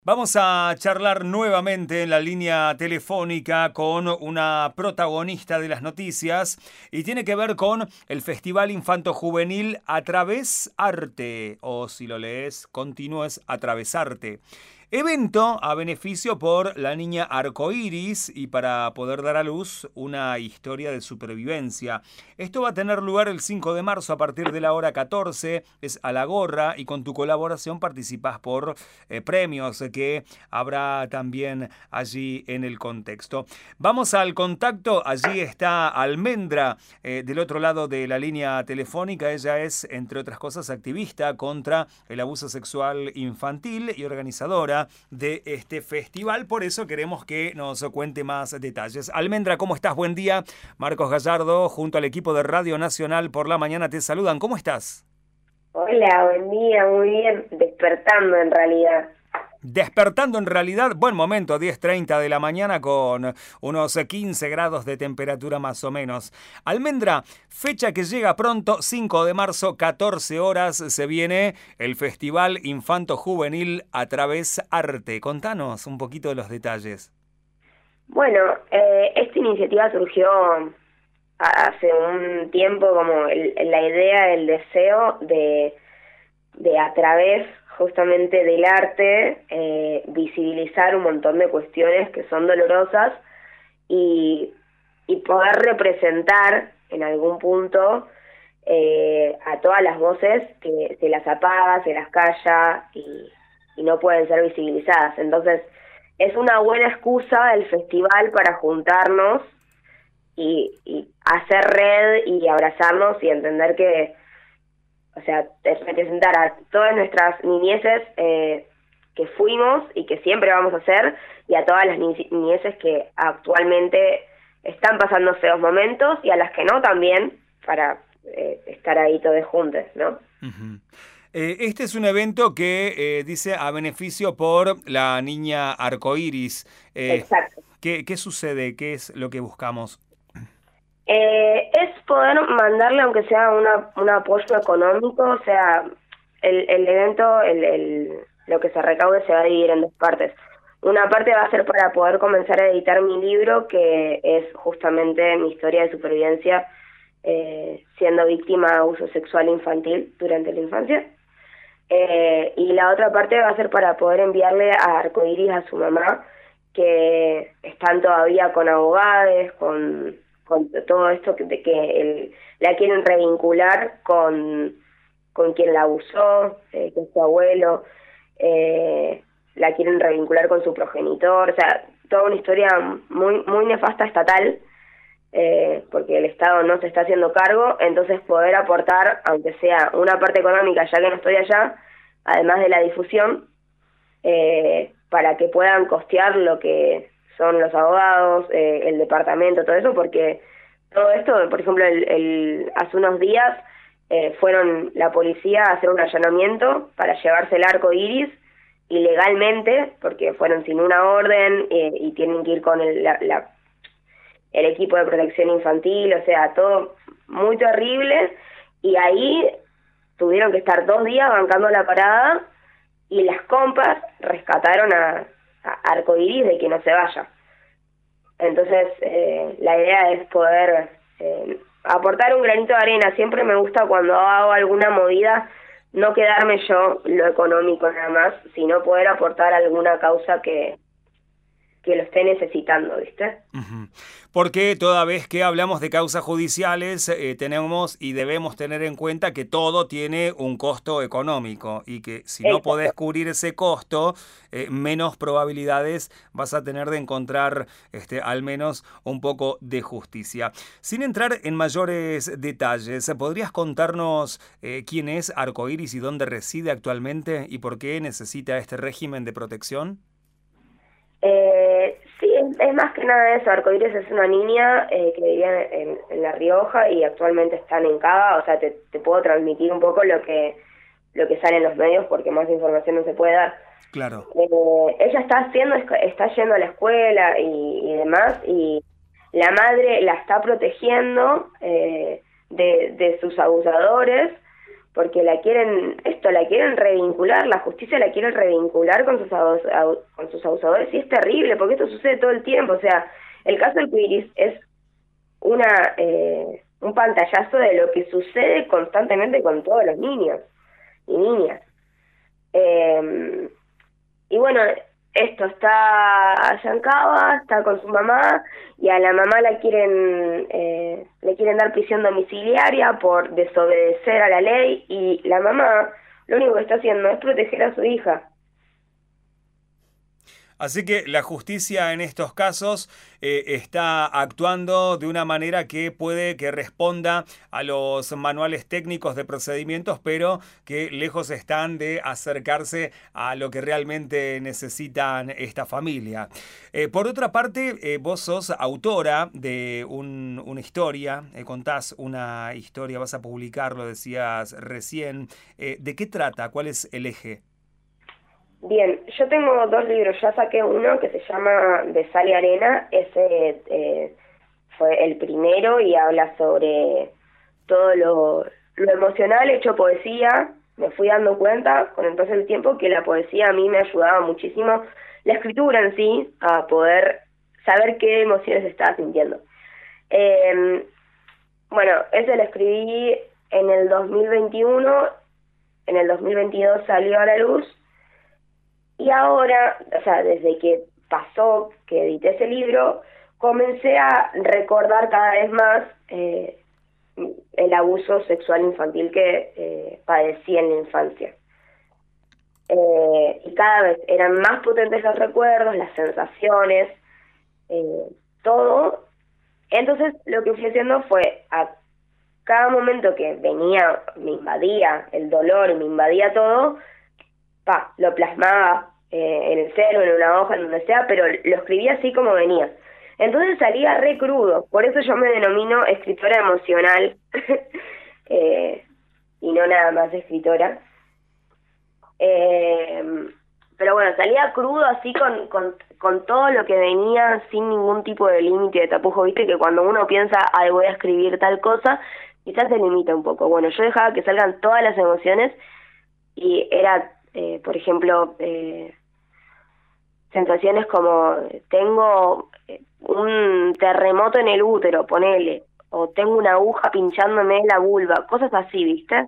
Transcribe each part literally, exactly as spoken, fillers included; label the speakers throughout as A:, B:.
A: Vamos a charlar nuevamente en la línea telefónica con una protagonista de las noticias y tiene que ver con el Festival Infanto Juvenil Através Arte, o si lo lees, continuo es Atravesarte. Evento a beneficio por la niña Arcoiris y para poder dar a luz una historia de supervivencia. Esto va a tener lugar el cinco de marzo a partir de la hora catorce, es a la gorra y con tu colaboración participás por eh, premios que habrá también allí en el contexto. Vamos al contacto, allí está Almendra eh, del otro lado de la línea telefónica. Ella es, entre otras cosas, activista contra el abuso sexual infantil y organizadora de este festival, por eso queremos que nos cuente más detalles. Almendra, ¿cómo estás? Buen día. Marcos Gallardo, junto al equipo de Radio Nacional por la mañana, te saludan. ¿Cómo estás?
B: Hola, buen día, muy bien. Despertando en realidad.
A: Despertando en realidad, buen momento, diez treinta de la mañana con unos quince grados de temperatura más o menos. Almendra, fecha que llega pronto, cinco de marzo, catorce horas, se viene el Festival Infanto Juvenil Através Arte. Contanos un poquito de los detalles.
B: Bueno, eh, esta iniciativa surgió hace un tiempo como el, la idea, el deseo de, de a través justamente del arte, eh, visibilizar un montón de cuestiones que son dolorosas y, y poder representar en algún punto eh, a todas las voces que se las apaga, se las calla y, y no pueden ser visibilizadas. Entonces, es una buena excusa el festival para juntarnos y, y hacer red y abrazarnos y entender que, o sea, representar a todas nuestras niñeces eh, que fuimos y que siempre vamos a hacer, y a todas las ni- niñeces que actualmente están pasando feos momentos, y a las que no también, para eh, estar ahí todos juntos, ¿no?
A: Uh-huh. Eh, este es un evento que eh, dice a beneficio por la niña Arcoiris. Eh,
B: Exacto.
A: ¿qué, ¿Qué sucede? ¿Qué es lo que buscamos?
B: Eh, es poder mandarle, aunque sea una, un apoyo económico, o sea, el, el evento, el, el, lo que se recaude se va a dividir en dos partes. Una parte va a ser para poder comenzar a editar mi libro, que es justamente mi historia de supervivencia eh, siendo víctima de abuso sexual infantil durante la infancia. Eh, y la otra parte va a ser para poder enviarle a Arcoiris, a su mamá, que están todavía con abogados, con... con todo esto de que el, la quieren revincular con, con quien la abusó, eh, que es su abuelo, eh, la quieren revincular con su progenitor, o sea, toda una historia muy muy nefasta estatal, eh, porque el Estado no se está haciendo cargo. Entonces poder aportar, aunque sea una parte económica, ya que no estoy allá, además de la difusión, eh, para que puedan costear lo que son los abogados, eh, el departamento, todo eso, porque todo esto, por ejemplo, el, el, hace unos días eh, fueron la policía a hacer un allanamiento para llevarse el Arcoiris ilegalmente, porque fueron sin una orden eh, y tienen que ir con el, la, la, el equipo de protección infantil, o sea, todo muy terrible, y ahí tuvieron que estar dos días bancando la parada, y las compas rescataron a, a Arcoiris de que no se vaya. Entonces, eh, la idea es poder eh, aportar un granito de arena. Siempre me gusta cuando hago alguna movida, no quedarme yo lo económico nada más, sino poder aportar alguna causa que, que lo esté necesitando, ¿viste?
A: Uh-huh. Porque toda vez que hablamos de causas judiciales eh, tenemos y debemos tener en cuenta que todo tiene un costo económico y que si no
B: Exacto.
A: podés cubrir ese costo, eh, menos probabilidades vas a tener de encontrar este, al menos un poco de justicia. Sin entrar en mayores detalles, ¿podrías contarnos eh, quién es Arcoiris y dónde reside actualmente y por qué necesita este régimen de protección?
B: Eh, sí, es, es más que nada eso. Arcoiris es una niña eh, que vivía en, en La Rioja y actualmente está en Cava. O sea, te, te puedo transmitir un poco lo que lo que sale en los medios, porque más información no se puede dar.
A: Claro.
B: Eh, ella está haciendo, está yendo a la escuela y, y demás, y la madre la está protegiendo eh, de, de sus abusadores, porque la quieren, esto, la quieren revincular, la justicia la quiere revincular con sus, abus- con sus abusadores, y es terrible, porque esto sucede todo el tiempo. O sea, el caso del Arcoiris es una eh, un pantallazo de lo que sucede constantemente con todos los niños y niñas. Eh, y bueno, esto, está allá en Cava, está con su mamá, y a la mamá la quieren eh, le quieren dar prisión domiciliaria por desobedecer a la ley, y la mamá lo único que está haciendo es proteger a su hija.
A: Así que la justicia en estos casos eh, está actuando de una manera que puede que responda a los manuales técnicos de procedimientos, pero que lejos están de acercarse a lo que realmente necesitan esta familia. Eh, por otra parte, eh, vos sos autora de un, una historia, eh, contás una historia, vas a publicarlo, decías recién. Eh, ¿de qué trata? ¿Cuál es el eje?
B: Bien, yo tengo dos libros, ya saqué uno que se llama De Sal y Arena, ese eh, fue el primero y habla sobre todo lo, lo emocional, hecho poesía. Me fui dando cuenta con el paso del tiempo que la poesía a mí me ayudaba muchísimo, la escritura en sí, a poder saber qué emociones estaba sintiendo. Eh, bueno, ese lo escribí en el dos mil veintiuno, en el dos mil veintidós salió a la luz. Y ahora, o sea, desde que pasó que edité ese libro, comencé a recordar cada vez más eh, el abuso sexual infantil que eh, padecí en la infancia. Eh, y cada vez eran más potentes los recuerdos, las sensaciones, eh, todo. Entonces lo que fui haciendo fue, a cada momento que venía, me invadía el dolor y me invadía todo, pa, lo plasmaba eh, en el celo, en una hoja, en donde sea, pero lo escribía así como venía. Entonces salía re crudo, por eso yo me denomino escritora emocional, eh, y no nada más escritora. Eh, pero bueno, salía crudo así con, con, con todo lo que venía, sin ningún tipo de límite, de tapujo. Viste que cuando uno piensa, ay, voy a escribir tal cosa, quizás se limita un poco. Bueno, yo dejaba que salgan todas las emociones, y era, eh, por ejemplo, eh, sensaciones como tengo un terremoto en el útero, ponele, o tengo una aguja pinchándome en la vulva, cosas así, ¿viste?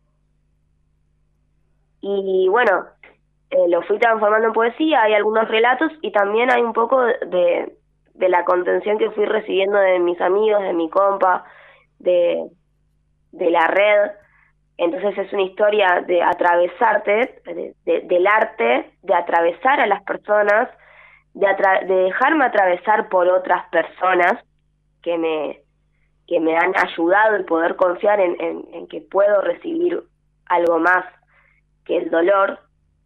B: Y bueno, eh, lo fui transformando en poesía, hay algunos relatos, y también hay un poco de, de la contención que fui recibiendo de mis amigos, de mi compa, de, de la red. Entonces es una historia de atravesarte, de, de, del arte, de atravesar a las personas, de, atra de dejarme atravesar por otras personas que me, que me han ayudado, y poder confiar en, en, en que puedo recibir algo más que el dolor,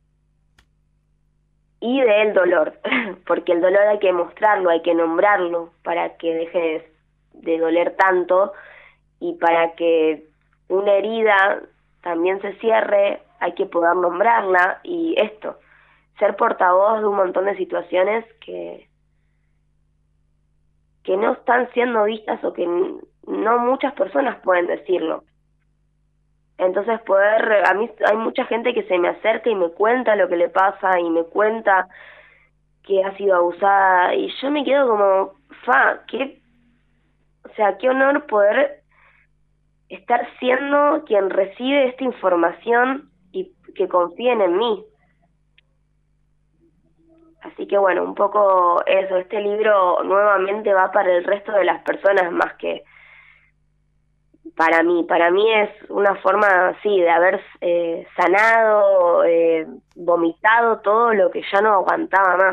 B: y del dolor, porque el dolor hay que mostrarlo, hay que nombrarlo para que deje de, de doler tanto, y para que una herida también se cierre, hay que poder nombrarla. Y esto, ser portavoz de un montón de situaciones que que no están siendo vistas, o que no muchas personas pueden decirlo. Entonces poder, a mí hay mucha gente que se me acerca y me cuenta lo que le pasa, y me cuenta que ha sido abusada, y yo me quedo como, fa, qué, o sea, qué honor poder estar siendo quien recibe esta información y que confíen en mí. Así que bueno, un poco eso, este libro nuevamente va para el resto de las personas más que para mí. Para mí es una forma, sí, de haber eh, sanado, eh, vomitado todo lo que ya no aguantaba más.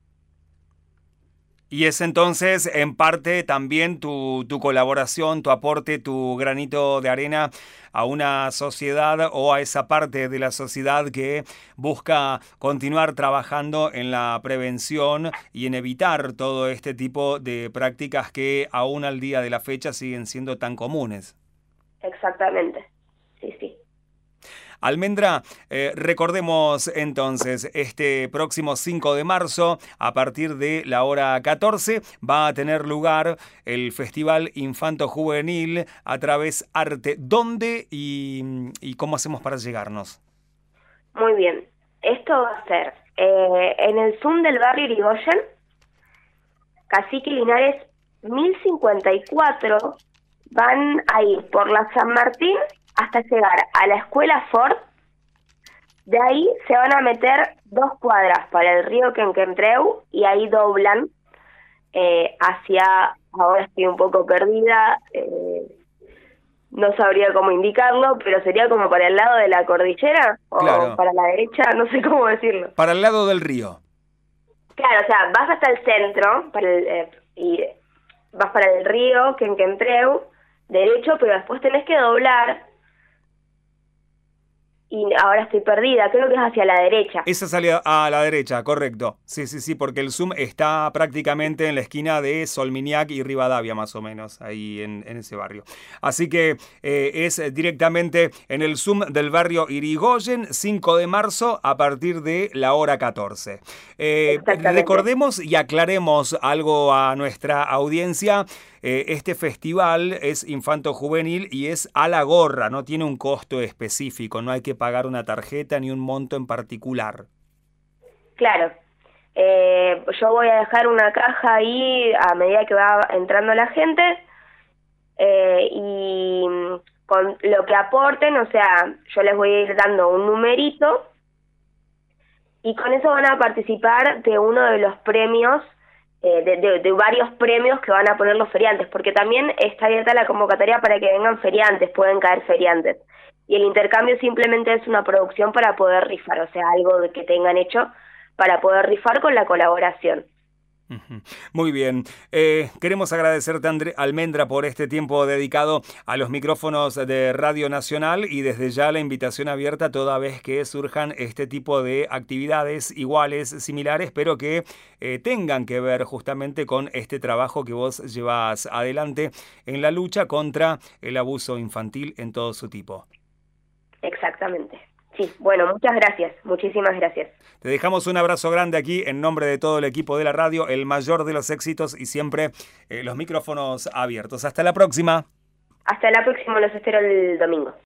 A: Y es entonces, en parte, también tu, tu colaboración, tu aporte, tu granito de arena a una sociedad, o a esa parte de la sociedad que busca continuar trabajando en la prevención y en evitar todo este tipo de prácticas que aún al día de la fecha siguen siendo tan comunes.
B: Exactamente, sí, sí.
A: Almendra, eh, recordemos entonces, este próximo cinco de marzo, a partir de la hora catorce, va a tener lugar el Festival Infanto Juvenil A Través Arte. ¿Dónde y, y cómo hacemos para llegarnos?
B: Muy bien. Esto va a ser eh, en el Zoom del barrio Irigoyen, Cacique Linares mil cincuenta y cuatro. Van a ir por la San Martín hasta llegar a la Escuela Ford. De ahí se van a meter dos cuadras para el río Quenquentreu y ahí doblan eh, hacia, ahora estoy un poco perdida, eh, no sabría cómo indicarlo, pero sería como para el lado de la cordillera o
A: Claro.
B: para la derecha, no sé cómo decirlo.
A: Para el lado del río.
B: Claro, o sea, vas hasta el centro para el, eh, y vas para el río Quenquentreu, derecho, pero después tenés que doblar. Y ahora estoy perdida, creo que es hacia la derecha.
A: Esa salida a la derecha, correcto. Sí, sí, sí, porque el Zoom está prácticamente en la esquina de Solminiac y Rivadavia, más o menos, ahí en, en ese barrio. Así que eh, es directamente en el Zoom del barrio Irigoyen, cinco de marzo, a partir de la hora catorce. Eh, recordemos y aclaremos algo a nuestra audiencia. Eh, este festival es infanto juvenil y es a la gorra, no tiene un costo específico, no hay que pagar una tarjeta ni un monto en particular.
B: Claro, eh, yo voy a dejar una caja ahí a medida que va entrando la gente eh, y con lo que aporten, o sea, yo les voy a ir dando un numerito y con eso van a participar de uno de los premios. Eh, de, de, de varios premios que van a poner los feriantes, porque también está abierta la convocatoria para que vengan feriantes, pueden caer feriantes. Y el intercambio simplemente es una producción para poder rifar, o sea, algo de que tengan hecho para poder rifar con la colaboración.
A: Muy bien. Eh, queremos agradecerte, André, Almendra, por este tiempo dedicado a los micrófonos de Radio Nacional y desde ya la invitación abierta toda vez que surjan este tipo de actividades iguales, similares, pero que eh, tengan que ver justamente con este trabajo que vos llevas adelante en la lucha contra el abuso infantil en todo su tipo.
B: Exactamente. Sí, bueno, muchas gracias, muchísimas gracias.
A: Te dejamos un abrazo grande aquí en nombre de todo el equipo de la radio, el mayor de los éxitos y siempre eh, los micrófonos abiertos. Hasta la próxima.
B: Hasta la próxima, los espero el domingo.